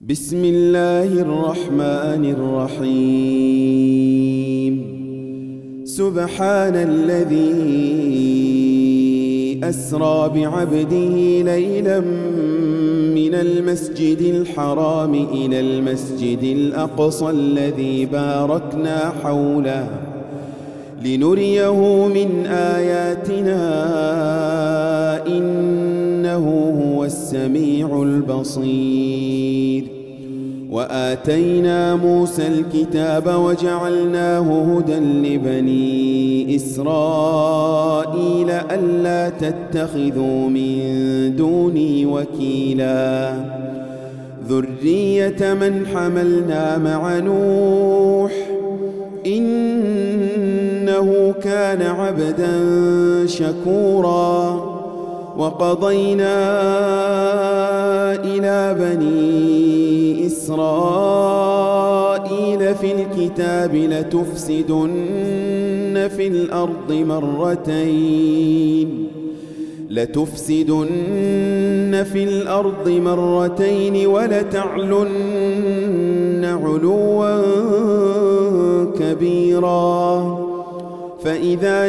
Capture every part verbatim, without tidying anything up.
بسم الله الرحمن الرحيم. سبحان الذي أسرى بعبده ليلا من المسجد الحرام إلى المسجد الأقصى الذي باركنا حوله لنريه من آياتنا إنه هو السميع البصير. وآتينا موسى الكتاب وجعلناه هدى لبني إسرائيل ألا تتخذوا من دوني وكيلا ذرية من حملنا مع نوح إنه كان عبدا شكورا. وقضينا إلى بني إسرائيل في الكتاب لتفسدن في الأرض مرتين لتفسدن في الأرض مرتين ولتعلن علوا كبيرا. فإذا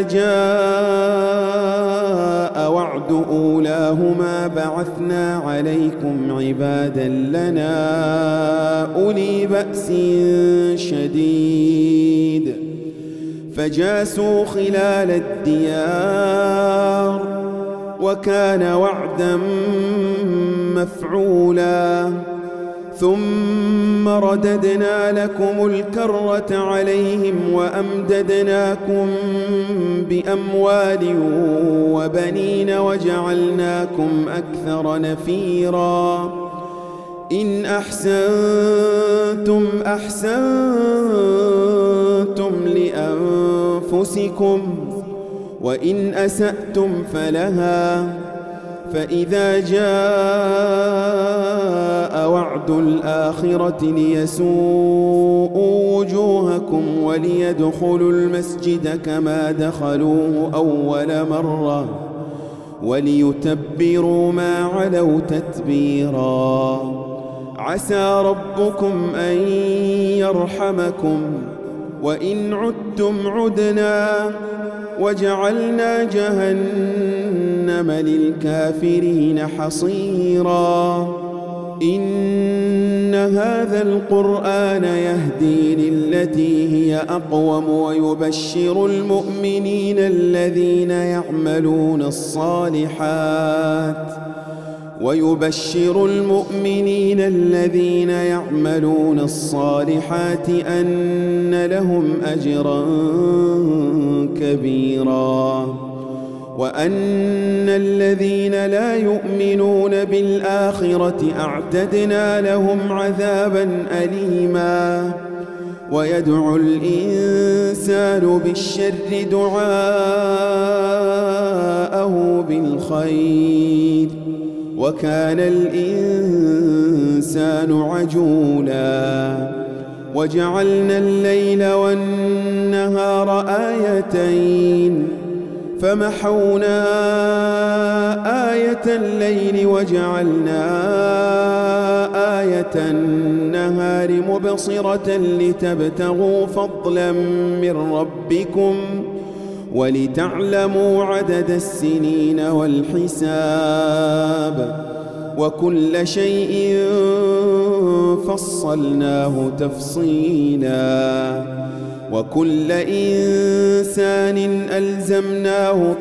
جاء وعد أولاهما بعثنا عليكم عبادا لنا أولي بأس شديد فجاسوا خلال الديار وكان وعدا مفعولا. ثم رددنا لكم الكرة عليهم وأمددناكم بأموال وبنين وجعلناكم أكثر نفيرا. إن أحسنتم أحسنتم لأنفسكم وإن أسأتم فلها. فإذا جاء وعد الآخرة ليسوءوا وجوهكم وليدخلوا المسجد كما دخلوه أول مرة وليتبروا ما علوا تتبيرا. عسى ربكم أن يرحمكم وإن عدتم عدنا وجعلنا جهنم للكافرين حصيرا. إن هذا القرآن يهدي للتي هي أقوم ويبشر المؤمنين الذين يعملون الصالحات ويبشر المؤمنين الذين يعملون الصالحات أن لهم أجرا كبيرا. وأن الذين لا يؤمنون بالآخرة أعتدنا لهم عذابا أليما. ويدعو الإنسان بالشر دعاءه بالخير وكان الإنسان عجولا. وجعلنا الليل والنهار آيتين فمحونا آية الليل وجعلنا آية النهار مبصرة لتبتغوا فضلا من ربكم ولتعلموا عدد السنين والحساب وكل شيء فصلناه تفصيلا. وكل إنسان ألزمناه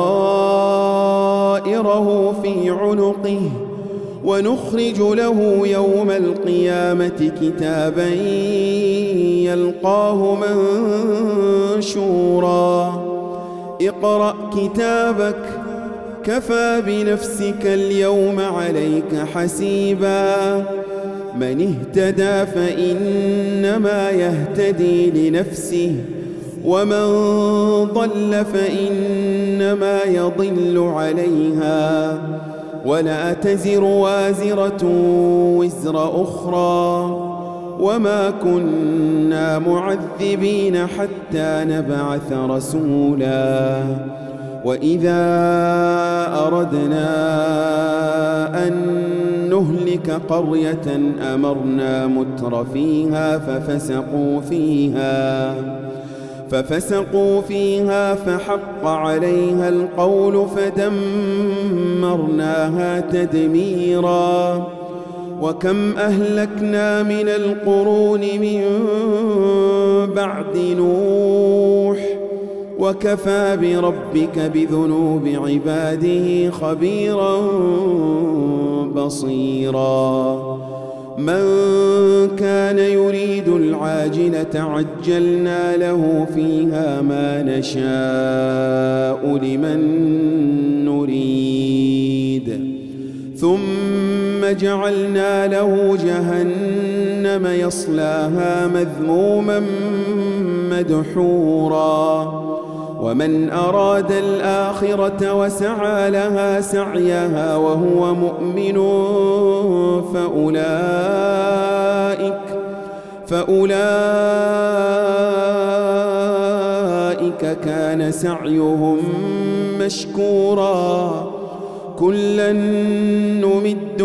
طائره في عنقه ونخرج له يوم القيامة كتابا يلقاه منشورا. اقرأ كتابك كفى بنفسك اليوم عليك حسيبا. من اهتدى فإنما يهتدي لنفسه ومن ضل فإنما يضل عليها ولا تزر وازرة وزر أخرى وما كنا معذبين حتى نبعث رسولا. وإذا أردنا أن نهلك نهلك قرية أمرنا متر فيها ففسقوا فيها ففسقوا فيها فحق عليها القول فدمرناها تدميرا وكم أهلكنا من القرون من بعد نوح وكفى بربك بذنوب عباده خبيرا بصيرا من كان يريد العاجلة عجلنا له فيها ما نشاء لمن نريد ثم جعلنا له جهنم يصلاها مذموما مدحورا ومن أراد الآخرة وسعى لها سعيها وهو مؤمن فأولئك فأولئك كان سعيهم مشكورا كلا نمد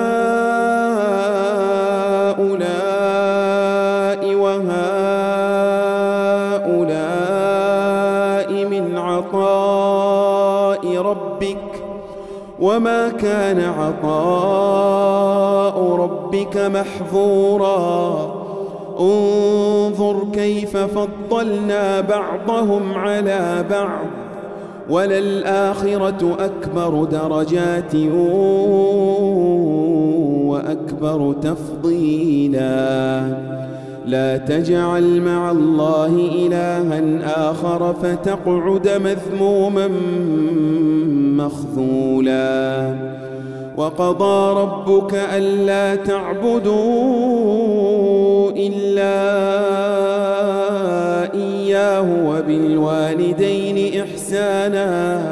هؤلاء وهؤلاء من عطاء ربك وما كان عطاء ربك محظورا انظر كيف فضلنا بعضهم على بعض وللآخرة أكبر درجات وأكبر تفضيلا لا تجعل مع الله إلها آخر فتقعد مذموما مخذولا وقضى ربك ألا تعبدوا إلا إياه وبالوالدين إحسانا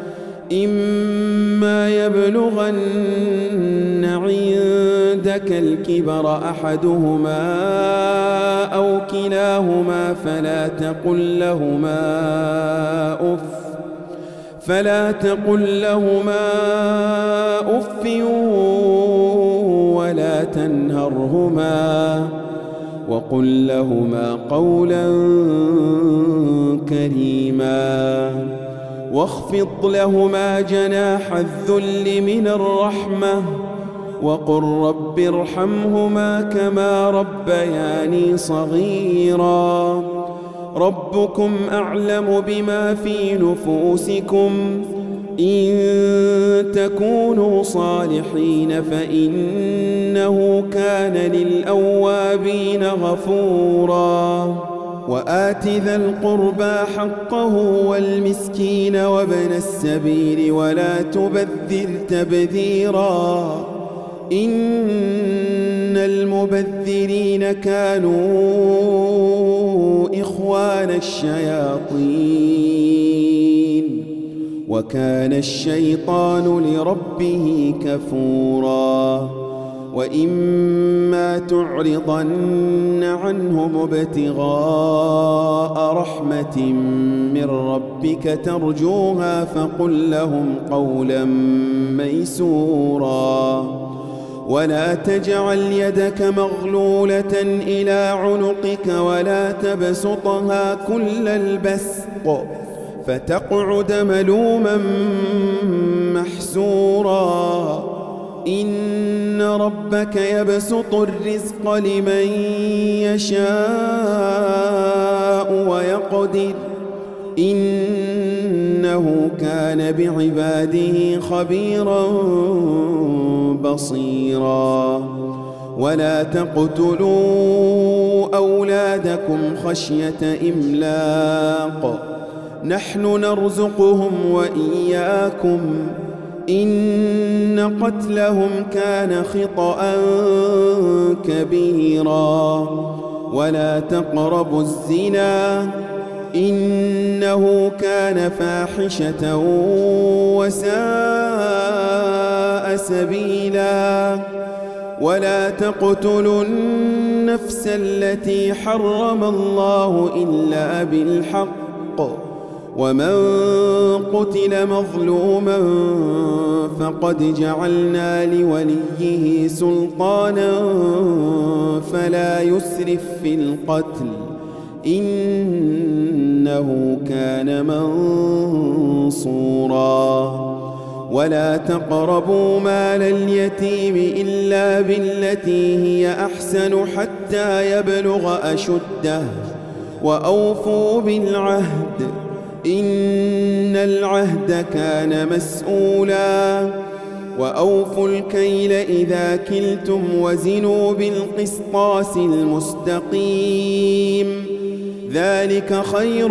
إما يبلغن عندك الكبر أحدهما أو كلاهما فلا تقل لهما أف فلا تقل لهما أف ولا تنهرهما وقل لهما قولا كريما واخفض لهما جناح الذل من الرحمة وقل رب ارحمهما كما ربياني صغيرا ربكم أعلم بما في نفوسكم إن تكونوا صالحين فإنه كان للأوابين غفورا وآت ذا القربى حقه والمسكين وابن السبيل ولا تبذر تبذيرا إن المبذرين كانوا إخوان الشياطين وكان الشيطان لربه كفورا وإما تعرضن عنهم ابتغاء رحمة من ربك ترجوها فقل لهم قولا ميسورا ولا تجعل يدك مغلولة إلى عنقك ولا تبسطها كل البسط فتقعد ملوما محسورا إن ربك يبسط الرزق لمن يشاء ويقدر إنه كان بعباده خبيرا بصيرا ولا تقتلوا أولادكم خشية إملاق نحن نرزقهم وإياكم إن قتلهم كان خطأ كبيرا ولا تقربوا الزنا إنه كان فاحشة وساء سبيلا ولا تقتلوا النفس التي حرم الله إلا بالحق ومن قتل مظلوما فقد جعلنا لوليه سلطانا فلا يسرف في القتل إنه كان منصورا ولا تقربوا مال اليتيم إلا بالتي هي أحسن حتى يبلغ أشده وأوفوا بالعهد إن العهد كان مسؤولا وأوفوا الكيل إذا كلتم وزنوا بالقسطاس المستقيم ذلك خير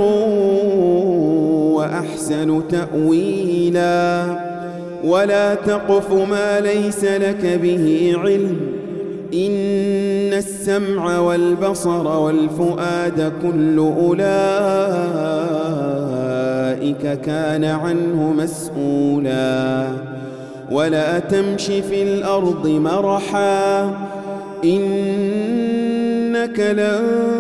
وأحسن تأويلا ولا تقف ما ليس لك به علم إن السمع والبصر والفؤاد كل أولئك كان عنه مسؤولا ولا تمش في الأرض مرحا إنك لن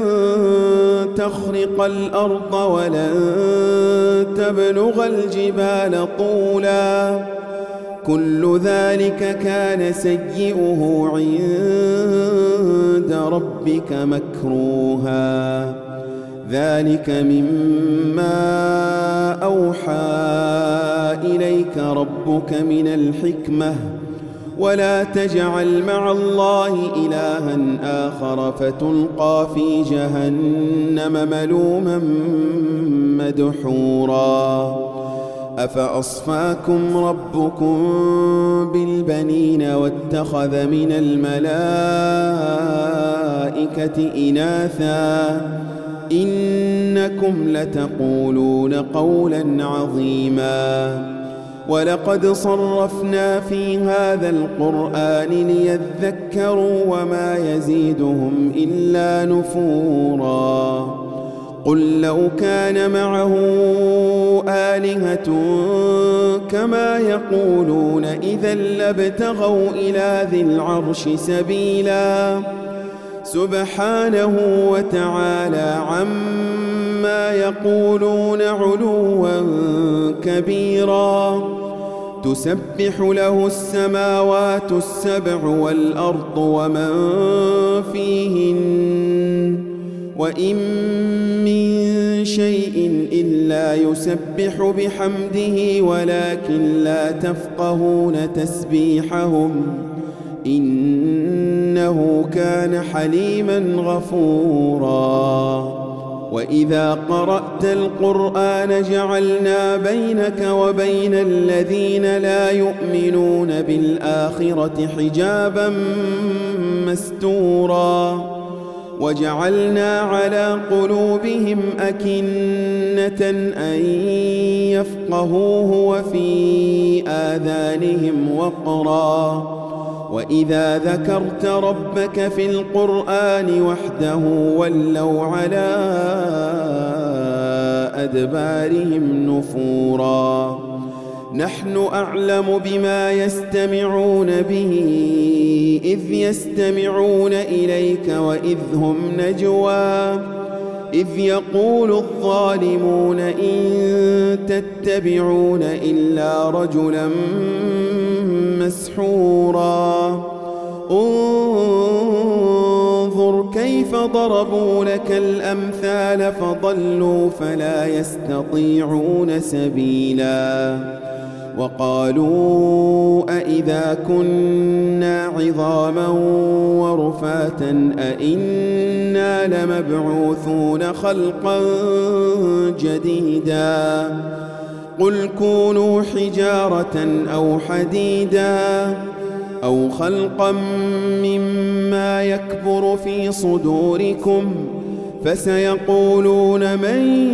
تخرق الأرض ولن تبلغ الجبال طولا كل ذلك كان سيئه عند ربك مكروها ذلك مما أوحى إليك ربك من الحكمة ولا تجعل مع الله إلها آخر فتلقى في جهنم ملوما مدحورا أفأصفاكم ربكم بالبنين واتخذ من الملائكة إناثا إنكم لتقولون قولا عظيما ولقد صرفنا في هذا القرآن ليذكروا وما يزيدهم إلا نفورا قل لو كان معه آلهة كما يقولون إذا لابتغوا إلى ذي العرش سبيلا سبحانه وتعالى عما يقولون علوا كبيرا تسبح له السماوات السبع والأرض ومن فيهن وإن من شيء إلا يسبح بحمده ولكن لا تفقهون تسبيحهم إنه كان حليما غفورا وإذا قرأت القرآن جعلنا بينك وبين الذين لا يؤمنون بالآخرة حجابا مستورا وجعلنا على قلوبهم أكنة أن يفقهوه وفي آذانهم وقرا وإذا ذكرت ربك في القرآن وحده ولوا على أدبارهم نفورا نحن أعلم بما يستمعون به إذ يستمعون إليك وإذ هم نجوى إذ يقول الظالمون إن تتبعون إلا رجلا مسحورا انظر كيف ضربوا لك الأمثال فضلوا فلا يستطيعون سبيلا وقالوا أئذا كنا عظاما ورفاتا أئنا لمبعوثون خلقا جديدا قل كونوا حجارة أو حديدا أو خلقا مما يكبر في صدوركم فسيقولون من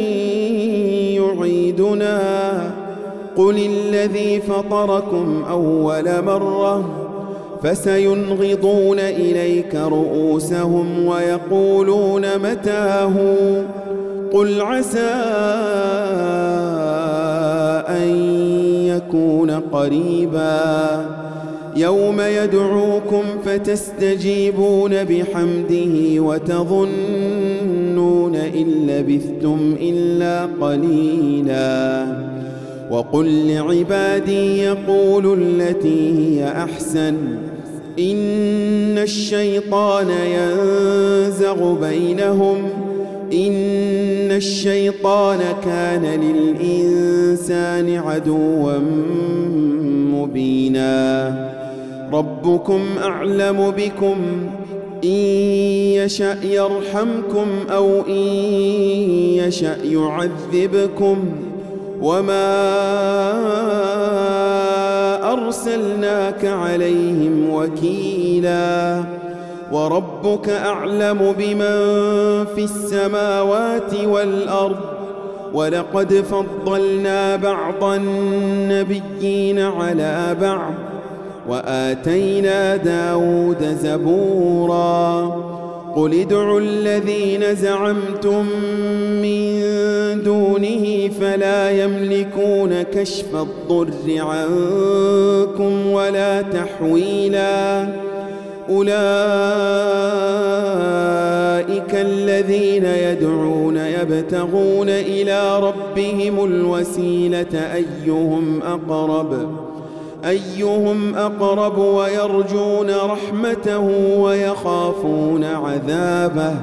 يعيدنا قل الذي فطركم أول مرة فسينغضون إليك رؤوسهم ويقولون متاه قل عسى أن يكون قريبا يوم يدعوكم فتستجيبون بحمده وتظنون إن لبثتم إلا قليلا. وقل لعبادي يقولوا التي هي أحسن إن الشيطان ينزغ بينهم إن الشيطان كان للإنسان عدوا مبينا. ربكم أعلم بكم إن يشأ يرحمكم أو إن يشأ يعذبكم وما أرسلناك عليهم وكيلا. وربك أعلم بمن في السماوات والأرض ولقد فضلنا بعض النبيين على بعض وآتينا داود زبورا. قل ادعوا الذين زعمتم من دونه فلا يملكون كشف الضر عنكم ولا تحويلا. أولئك الذين يدعون يبتغون إلى ربهم الوسيلة أيهم أقرب أيهم أقرب ويرجون رحمته ويخافون عذابه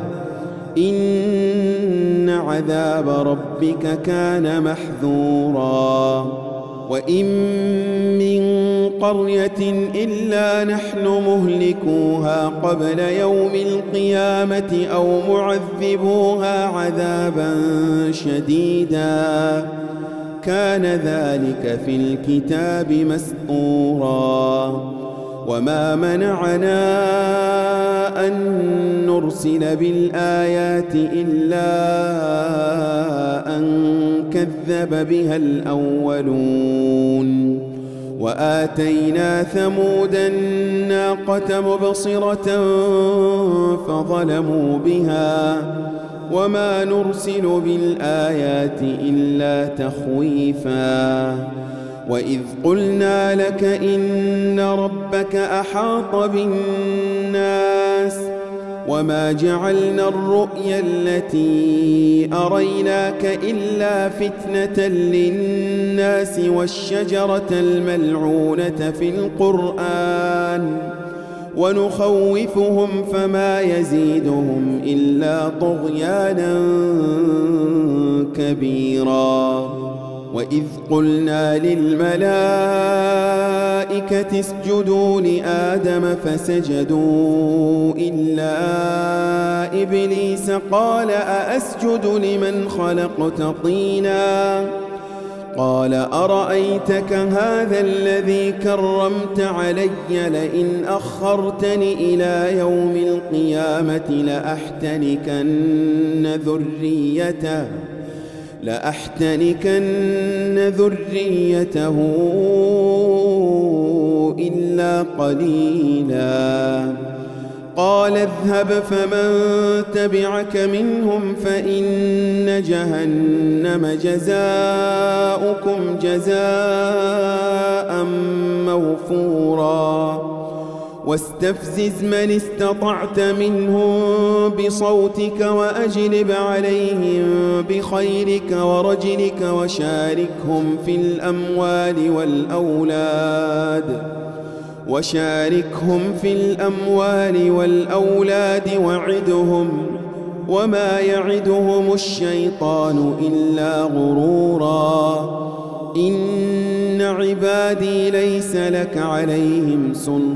إن عذاب ربك كان محذورا. وإن من قرية إلا نحن مهلكوها قبل يوم القيامة أو معذبوها عذابا شديدا كان ذلك في الكتاب مسطورا. وما منعنا أن نرسل بالآيات إلا أن كذب بها الأولون. وآتينا ثمود الناقة مبصرة فظلموا بها وما نرسل بالآيات إلا تخويفا. وإذ قلنا لك إن ربك أحاط بالناس وما جعلنا الرؤيا التي أريناك إلا فتنة للناس والشجرة الملعونة في القرآن ونخوفهم فما يزيدهم إلا طغيانا كبيرا. وإذ قلنا للملائكة اسجدوا لآدم فسجدوا إلا إبليس قال أأسجد لمن خلقت طينا قال أرأيتك هذا الذي كرمت علي لئن أخرتني إلى يوم القيامة لأحتنكن ذريته لأحتنكن ذريته إلا قليلا. قال اذهب فمن تبعك منهم فإن جهنم جزاؤكم جزاء موفورا. واستفزز من استطعت منهم بصوتك وأجلب عليهم بخيرك ورجلك وشاركهم في الأموال والأولاد وشاركهم في الأموال والأولاد وعدهم وما يعدهم الشيطان إلا غرورا. إن عبادي ليس لك عليهم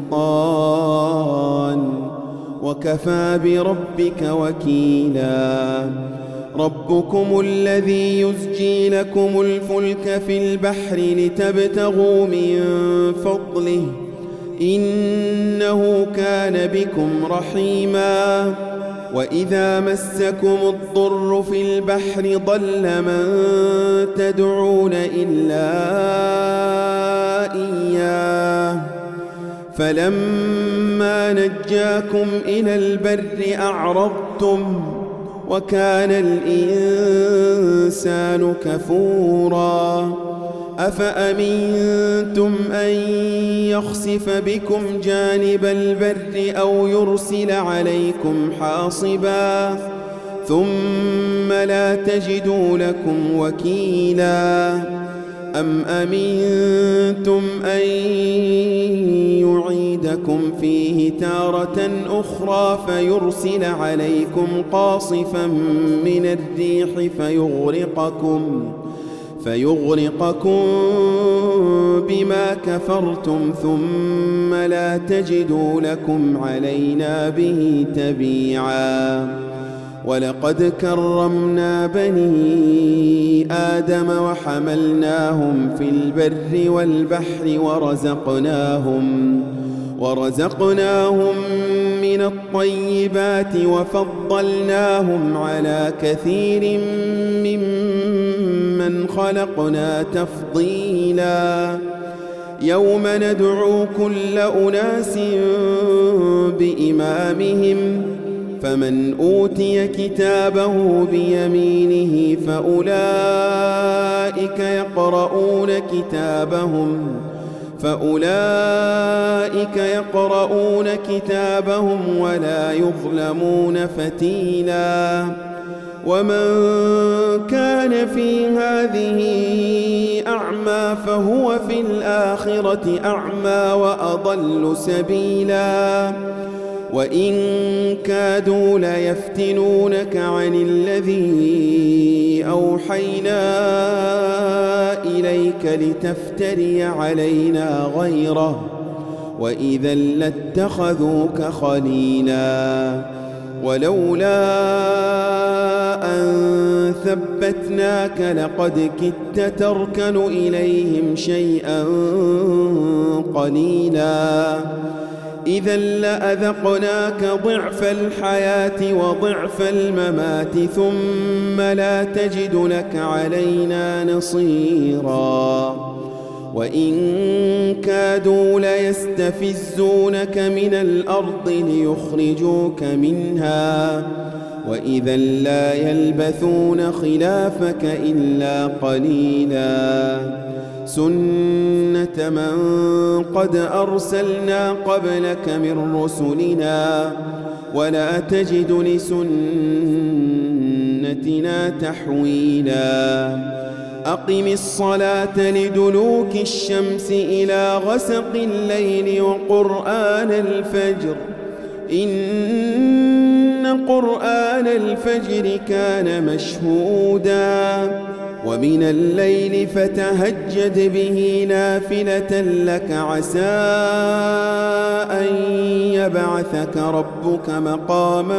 سلطان وكفى بربك وكيلا. ربكم الذي يزجي لكم الفلك في البحر لتبتغوا من فضله إنه كان بكم رحيما. وإذا مسكم الضر في البحر ضل من تدعون إلا إياه فلما نجاكم إلى البر أعرضتم وكان الإنسان كفورا. أفأمنتم أن يخسف بكم جانب البر أو يرسل عليكم حاصبا ثم لا تجدوا لكم وكيلا أم أمنتم أن يعيدكم فيه تارة أخرى فيرسل عليكم قاصفا من الريح فيغرقكم فيغرقكم بما كفرتم ثم لا تجدوا لكم علينا به تبيعا ولقد كرمنا بني آدم وحملناهم في البر والبحر ورزقناهم ورزقناهم من الطيبات وفضلناهم على كثير ممن خلقنا تفضيلا يوم ندعو كل أناس بإمامهم فمن أوتي كتابه بيمينه فأولئك يقرؤون كتابهم فأولئك يقرؤون كتابهم ولا يظلمون فتيلا ومن كان في هذه أعمى فهو في الآخرة أعمى وأضل سبيلا وإن كادوا ليفتنونك عن الذي أوحينا إليك لتفتري علينا غيره وإذا لاتخذوك خليلا ولولا أن ثبتناك لقد كدت تركن إليهم شيئا قليلا إذا لأذقناك ضعف الحياة وضعف الممات ثم لا تجد لك علينا نصيرا وإن كادوا ليستفزونك من الأرض ليخرجوك منها وإذا لا يلبثون خلافك إلا قليلا سنة من قد أرسلنا قبلك من رسلنا ولا تجد لسنتنا تحويلا أقم الصلاة لدلوك الشمس إلى غسق الليل وقرآن الفجر إن قرآن الفجر كان مشهودا ومن الليل فتهجد به نافلة لك عسى أن يبعثك ربك مقاما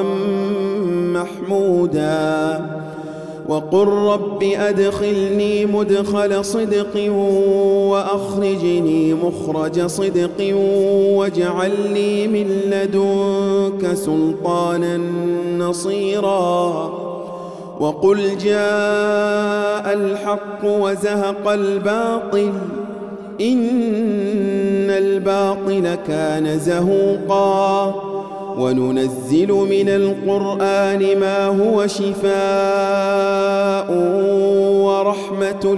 محمودا وقل رب أدخلني مدخل صدق وأخرجني مخرج صدق واجعل لي من لدنك سلطانا نصيرا وقل جاء الحق وزهق الباطل إن الباطل كان زهوقا وننزل من القرآن ما هو شفاء ورحمة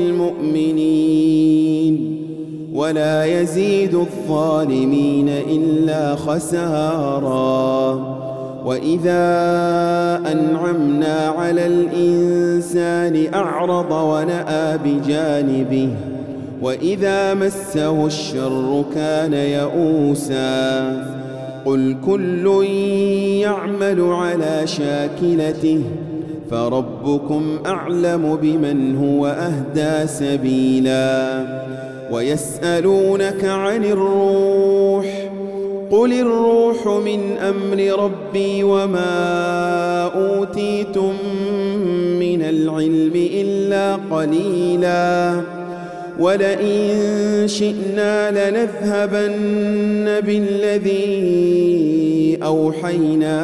للمؤمنين ولا يزيد الظالمين إلا خسارا وإذا أنعمنا على الإنسان أعرض ونأى بجانبه وإذا مسه الشر كان يئوسا قل كل يعمل على شاكلته فربكم أعلم بمن هو أهدى سبيلا ويسألونك عن الروح قل الروح من أمر ربي وما أوتيتم من العلم إلا قليلا ولئن شئنا لنذهبن بالذي أوحينا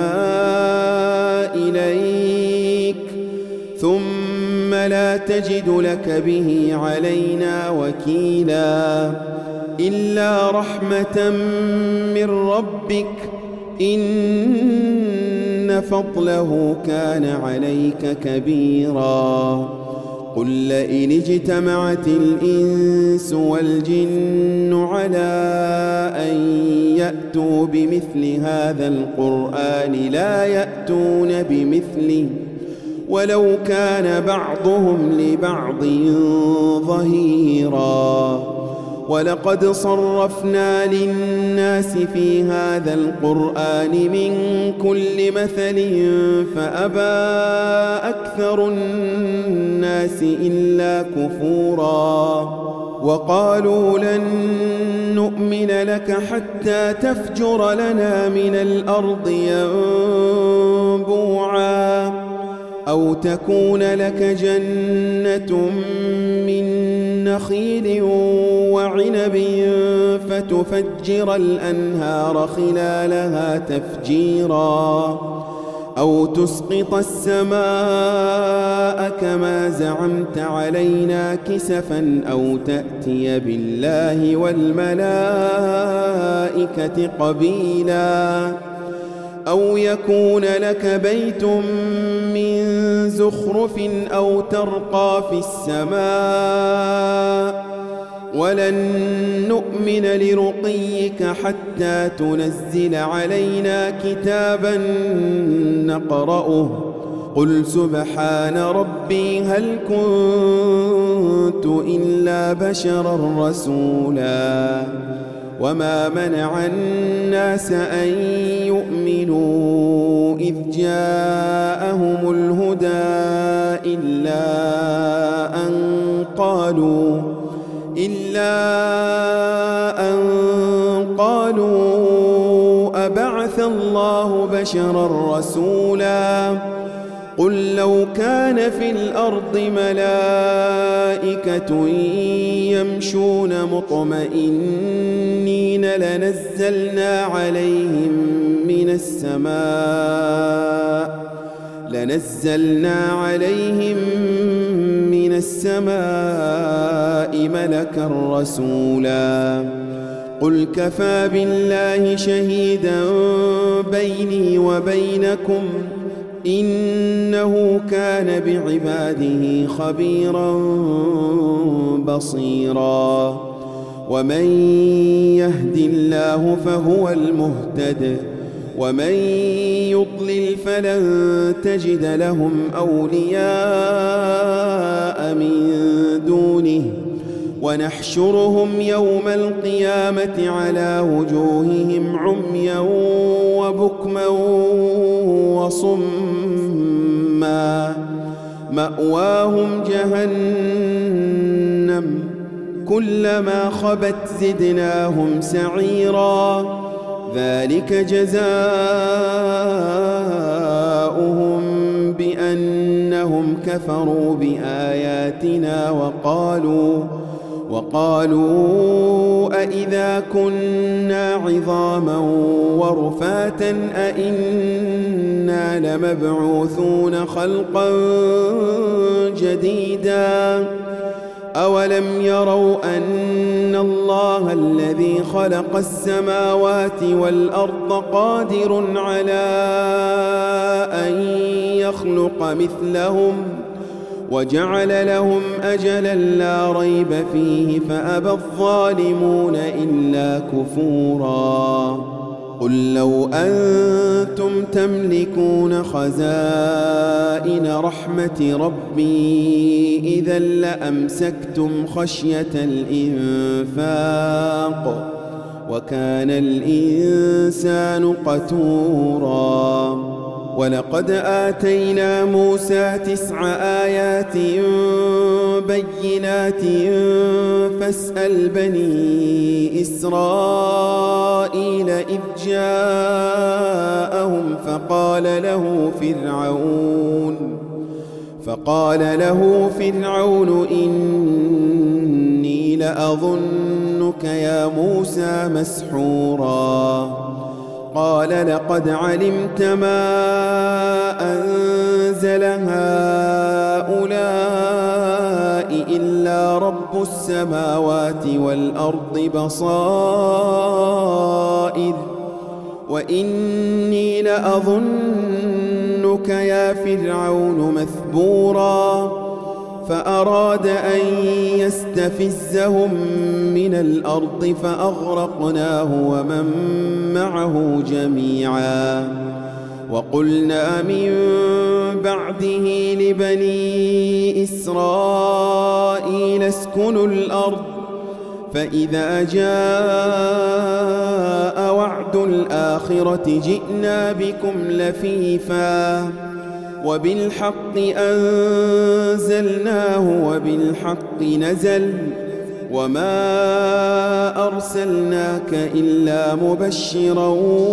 إليك ثم لا تجد لك به علينا وكيلا إلا رحمة من ربك إن فضله كان عليك كبيرا قل لئن اجتمعت الإنس والجن على أن يأتوا بمثل هذا القرآن لا يأتون بمثله ولو كان بعضهم لبعض ظهيرا. ولقد صرفنا للناس في هذا القرآن من كل مثل فأبى أكثر الناس إلا كفورا. وقالوا لن نؤمن لك حتى تفجر لنا من الأرض ينبوعا أو تكون لك جنة من نخيل وعنب فتفجر الأنهار خلالها تفجيرا أو تسقط السماء كما زعمت علينا كسفا أو تأتي بالله والملائكة قبيلا أو يكون لك بيت من زخرف أو ترقى في السماء ولن نؤمن لرقيك حتى تنزل علينا كتابا نقرأه قل سبحان ربي هل كنت إلا بشرا رسولا. وما منع الناس أن يؤمنوا إذ جاءهم الهدى إلا أن قالوا إلا أن قالوا أبعث الله بشرا رسولا. قل لو كان في الأرض ملائكة يمشون مطمئنين لنزلنا عليهم من السماء لنزلنا عليهم من السماء ملكا رسولا. قل كفى بالله شهيدا بيني وبينكم إنه كان بعباده خبيرا بصيرا. ومن يهد الله فهو المهتد ومن يضلل فلن تجد لهم أولياء من دونه ونحشرهم يوم القيامة على وجوههم عميا وبكما وصما مأواهم جهنم كلما خبت زدناهم سعيرا ذلك جزاؤهم بأنهم كفروا بآياتنا وقالوا وقالوا أإذا كنا عظاما ورفاتا أإنا لمبعوثون خلقا جديدا أولم يروا أن الله الذي خلق السماوات والأرض قادر على أن يخلق مثلهم وجعل لهم أجلا لا ريب فيه فأبى الظالمون إلا كفورا. قل لو أنتم تملكون خزائن رحمة ربي إذا لأمسكتم خشية الإنفاق وكان الإنسان قتورا. ولقد آتينا موسى تسع آيات بينات فاسأل بني إسرائيل إذ جاءهم فقال له فرعون فقال له فرعون إني لأظنك يا موسى مسحورا. قال لقد علمت ما أنزل هؤلاء إلا رب السماوات والأرض بصائر وإني لأظنك يا فرعون مثبورا. فأراد أن يستفزهم من الأرض فأغرقناه ومن معه جميعا. وقلنا من بعده لبني إسرائيل اسكنوا الأرض فإذا جاء وعد الآخرة جئنا بكم لفيفا وبالحق أنزلناه وبالحق نزل وما أرسلناك إلا مبشرا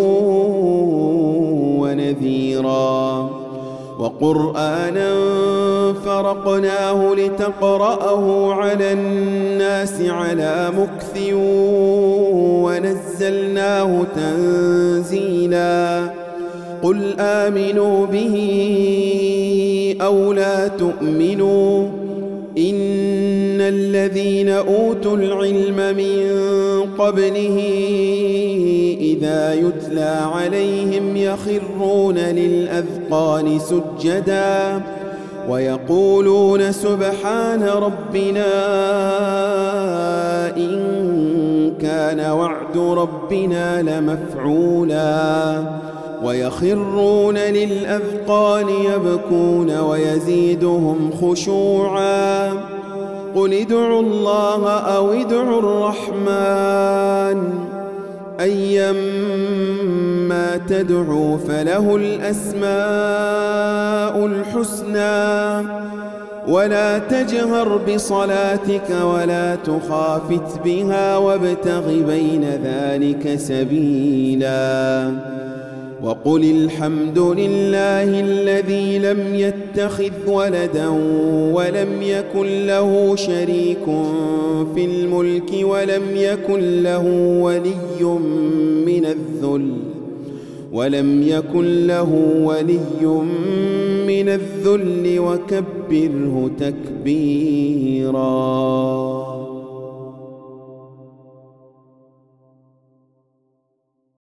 ونذيرا وقرآنا فرقناه لتقرأه على الناس على مكث ونزلناه تنزيلا قل آمنوا به أو لا تؤمنوا إن الذين أوتوا العلم من قبله إذا يتلى عليهم يخرون للأذقان سجدا ويقولون سبحان ربنا إن كان وعد ربنا لمفعولا ويخرون للأذقان يبكون ويزيدهم خشوعا قل ادعوا الله أو ادعوا الرحمن أيما تدعوا فله الأسماء الحسنى ولا تجهر بصلاتك ولا تخافت بها وابتغ بين ذلك سبيلا وقل الحمد لله الذي لم يتخذ ولدا ولم يكن له شريك في الملك ولم يكن له ولي من الذل ولم يكن له ولي من الذل وكبره تكبيرا.